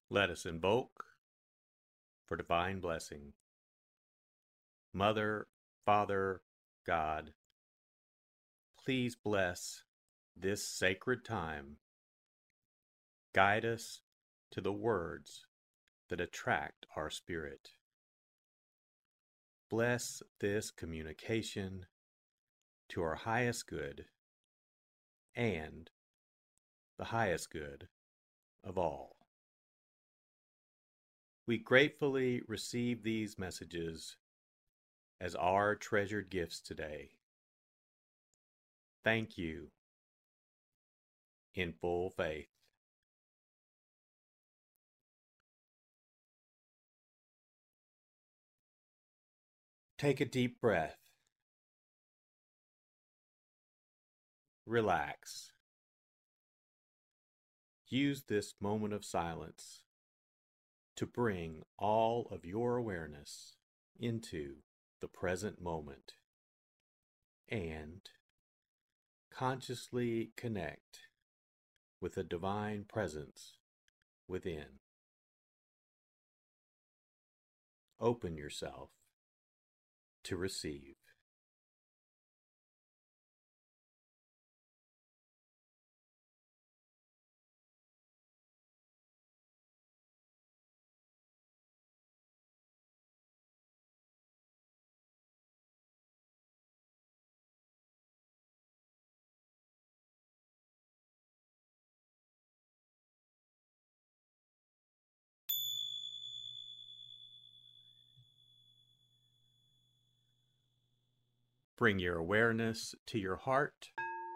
Let us invoke for divine blessing. Mother, Father, God, please bless this sacred time. Guide us to the words that attract our spirit. Bless this communication to our highest good and the highest good of all. We gratefully receive these messages as our treasured gifts today. Thank you in full faith. Take a deep breath. Relax. Use this moment of silence to bring all of your awareness into the present moment and consciously connect with the divine presence within. Open yourself to receive. Bring your awareness to your heart.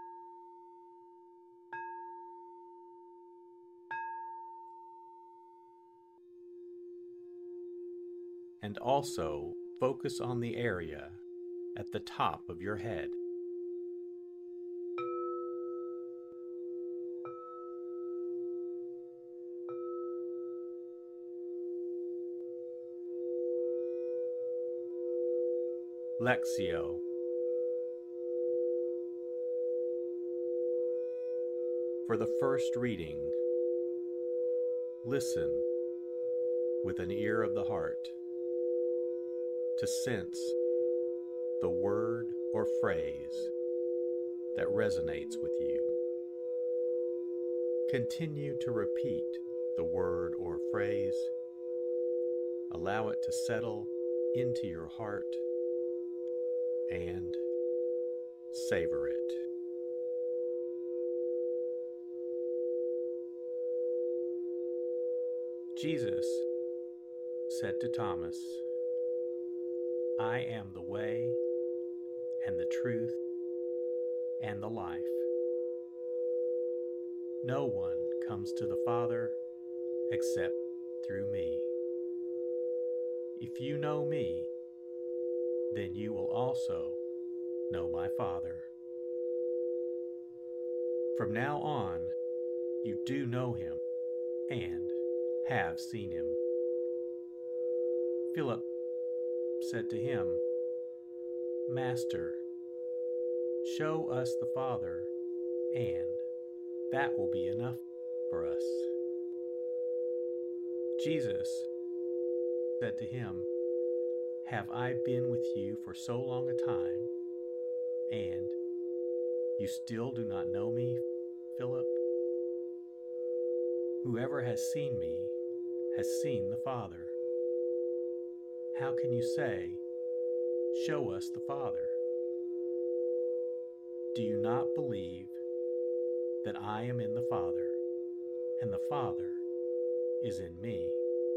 And also focus on the area at the top of your head. Lectio. For the first reading, listen with an ear of the heart to sense the word or phrase that resonates with you. Continue to repeat the word or phrase. Allow it to settle into your heart and savor it. Jesus said to Thomas, I am the way and the truth and the life. No one comes to the Father except through me. If you know me, then you will also know my Father. From now on, you do know him and have seen him. Philip said to him, Master, show us the Father, and that will be enough for us. Jesus said to him, Have I been with you for so long a time, and you still do not know me, Philip? Whoever has seen me has seen the Father. How can you say, Show us the Father? Do you not believe that I am in the Father, and the Father is in me?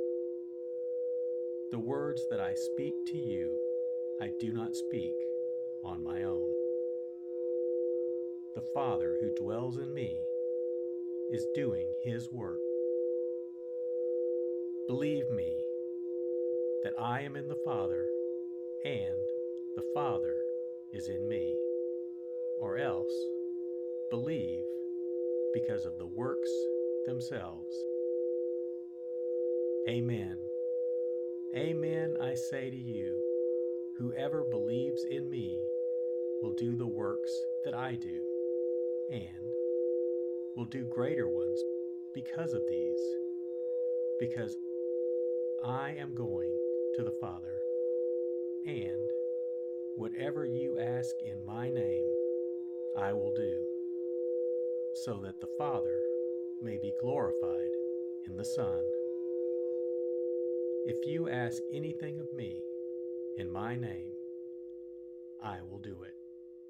The words that I speak to you, I do not speak on my own. The Father who dwells in me is doing his work. Believe me that I am in the Father, and the Father is in me. Or else, believe because of the works themselves. Amen. Amen, I say to you, whoever believes in me will do the works that I do, and will do greater ones because of these, because I am going to the Father, and whatever you ask in my name, I will do, so that the Father may be glorified in the Son. If you ask anything of me in my name, I will do it.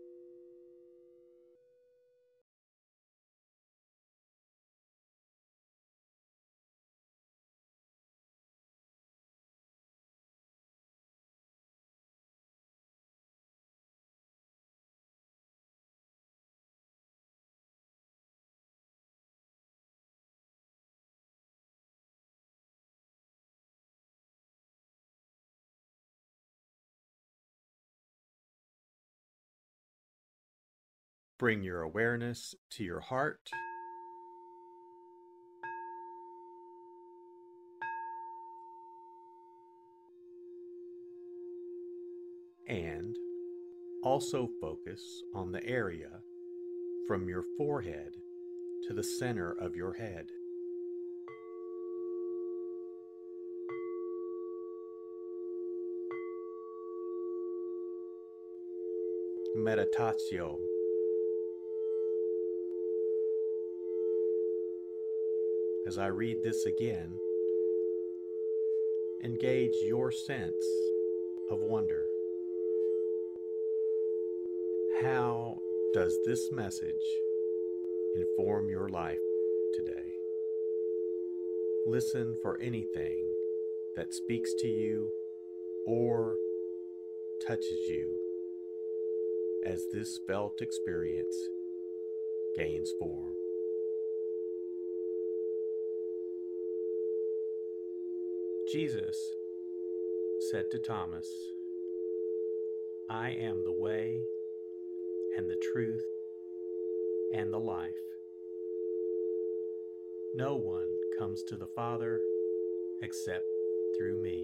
Bring your awareness to your heart and also focus on the area from your forehead to the center of your head. Meditatio. As I read this again, engage your sense of wonder. How does this message inform your life today? Listen for anything that speaks to you or touches you as this felt experience gains form. Jesus said to Thomas, I am the way and the truth and the life. No one comes to the Father except through me.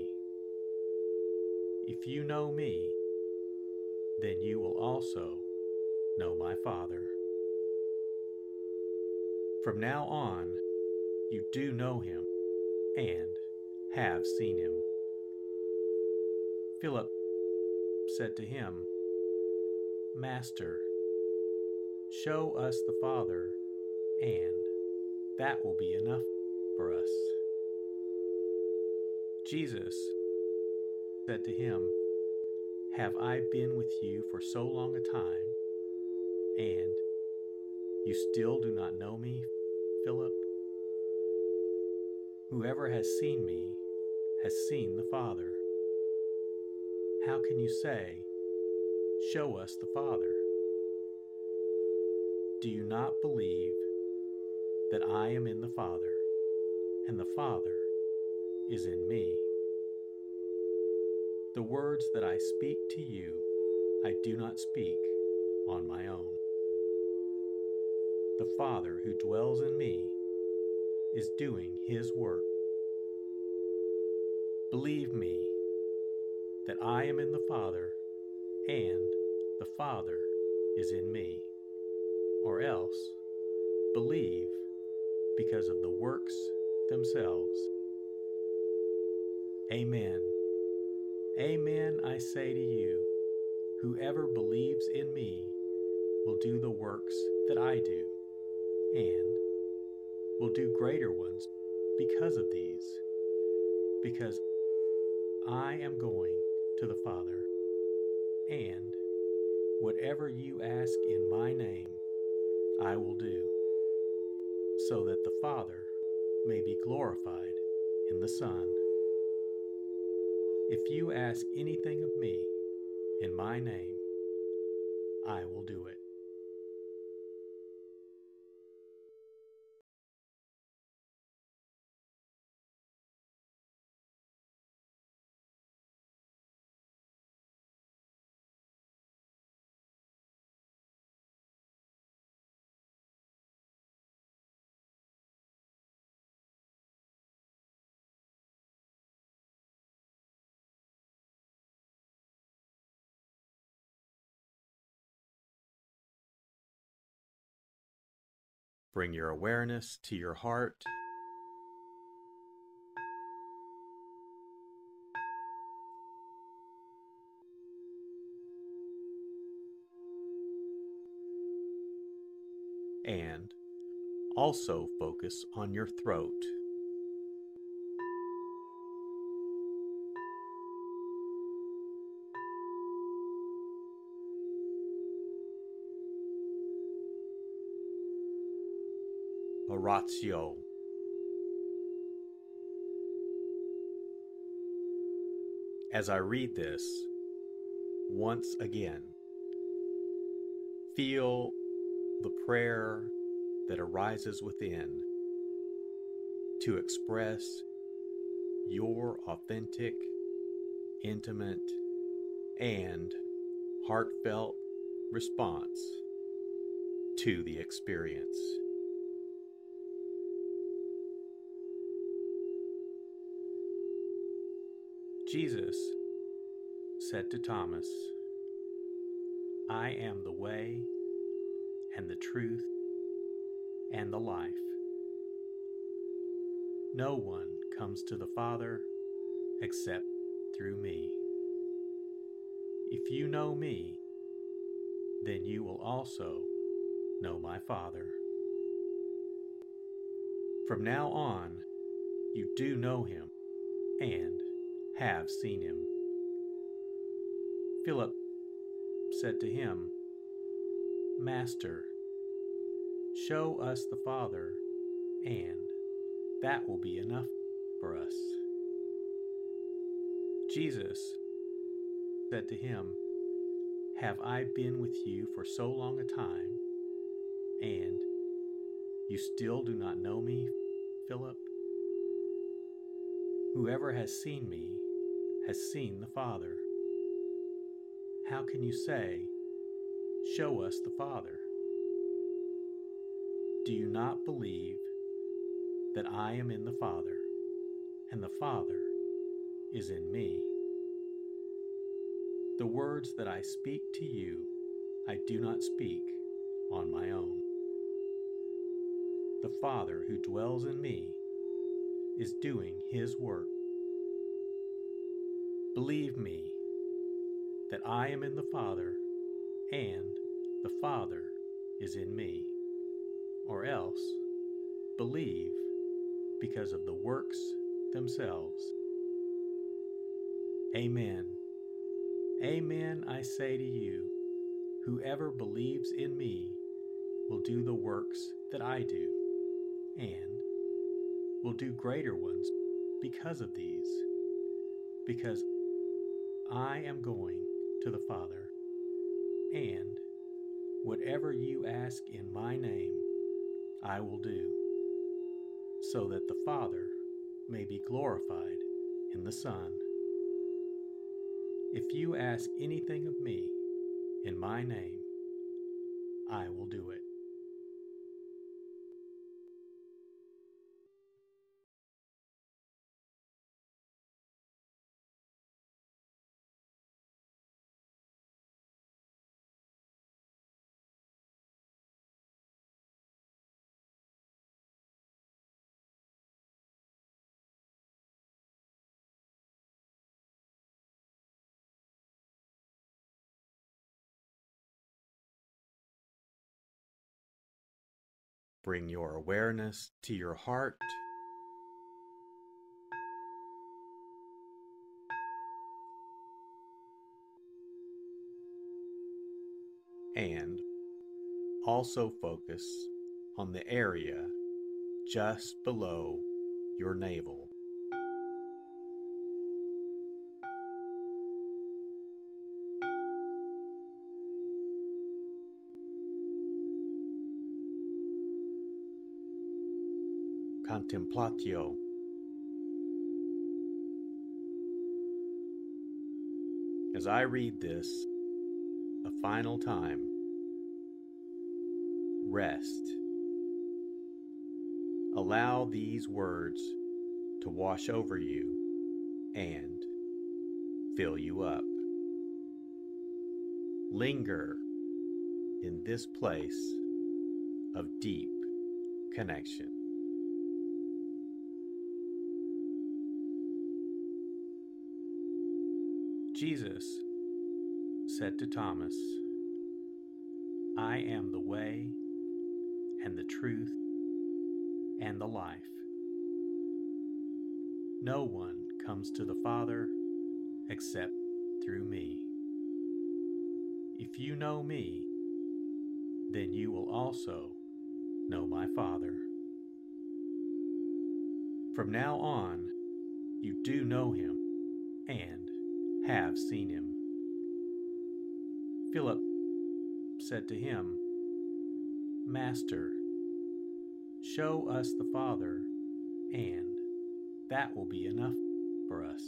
If you know me, then you will also know my Father. From now on, you do know him and have seen him. Philip said to him, Master, show us the Father, and that will be enough for us. Jesus said to him, Have I been with you for so long a time, and you still do not know me, Philip? Whoever has seen me has seen the Father. How can you say, Show us the Father? Do you not believe that I am in the Father, and the Father is in me? The words that I speak to you, I do not speak on my own. The Father who dwells in me is doing his work. Believe me that I am in the Father, and the Father is in me. Or else, believe because of the works themselves. Amen. Amen, I say to you, whoever believes in me will do the works that I do, and will do greater ones because of these, because I am going to the Father, and whatever you ask in my name, I will do, so that the Father may be glorified in the Son. If you ask anything of me in my name, I will do it. Bring your awareness to your heart Also focus on your throat. Oratio. As I read this, once again, feel the prayer that arises within to express your authentic, intimate, and heartfelt response to the experience. Jesus said to Thomas, "I am the way and the truth and the life. No one comes to the Father except through me. If you know me, then you will also know my Father. From now on, you do know him and have seen him." Philip said to him, "Master, show us the Father, and that will be enough for us." Jesus said to him, "Have I been with you for so long a time, and you still do not know me, Philip? Whoever has seen me has seen the Father. How can you say, 'Show us the Father'? Do you not believe that I am in the Father, and the Father is in me? The words that I speak to you, I do not speak on my own. The Father who dwells in me is doing his work. Believe me that I am in the Father, and the Father is in me, or else believe because of the works themselves. Amen. Amen, I say to you, whoever believes in me will do the works that I do, and will do greater ones because of these, because I am going to the Father, and whatever you ask in my name, I will do, so that the Father may be glorified in the Son. If you ask anything of me in my name, I will do it." Bring your awareness to your heart and also focus on the area just below your navel. Contemplatio. As I read this a final time, rest. Allow these words to wash over you and fill you up. Linger in this place of deep connection. Jesus said to Thomas, "I am the way and the truth and the life. No one comes to the Father except through me. If you know me, then you will also know my Father. From now on, you do know him and have seen him. Philip said to him, Master, show us the Father, and that will be enough for us.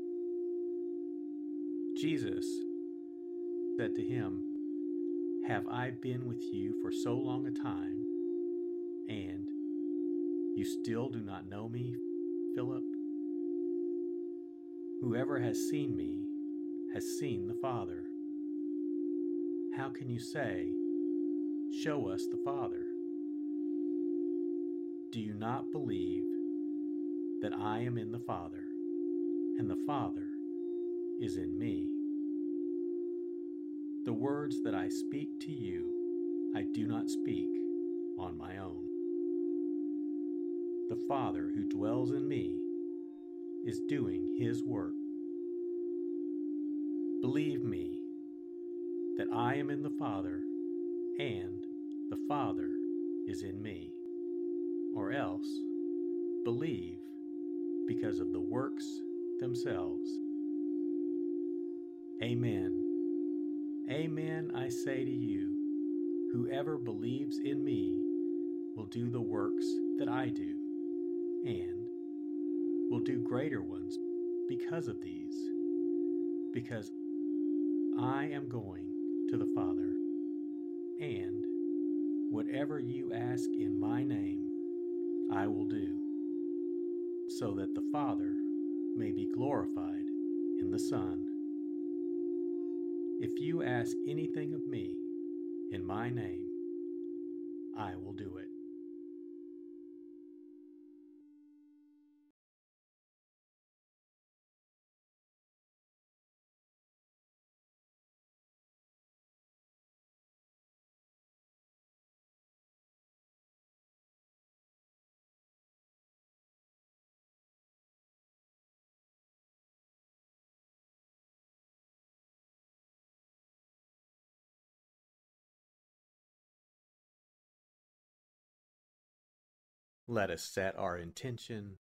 Jesus said to him, Have I been with you for so long a time, and you still do not know me, Philip? Whoever has seen me has seen the Father. How can you say, Show us the Father? Do you not believe that I am in the Father, and the Father is in me? The words that I speak to you, I do not speak on my own. The Father who dwells in me is doing his work. Believe me that I am in the Father, and the Father is in me. Or else, believe because of the works themselves. Amen. Amen, I say to you, whoever believes in me will do the works that I do, and will do greater ones because of these, because I am going to the Father, and whatever you ask in my name, I will do, so that the Father may be glorified in the Son. If you ask anything of me in my name, I will do it. Let us set our intention.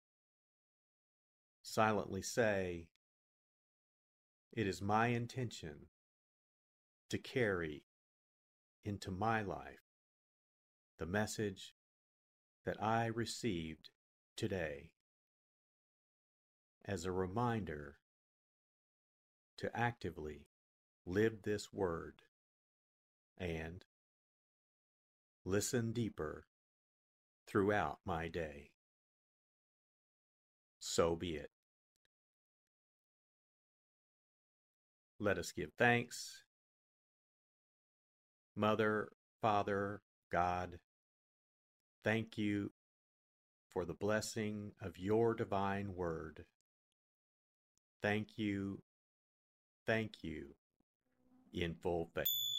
Silently say, It is my intention to carry into my life the message that I received today as a reminder to actively live this word and listen deeper throughout my day. So be it. Let us give thanks. Mother, Father, God, thank you for the blessing of your divine word. Thank you in full faith.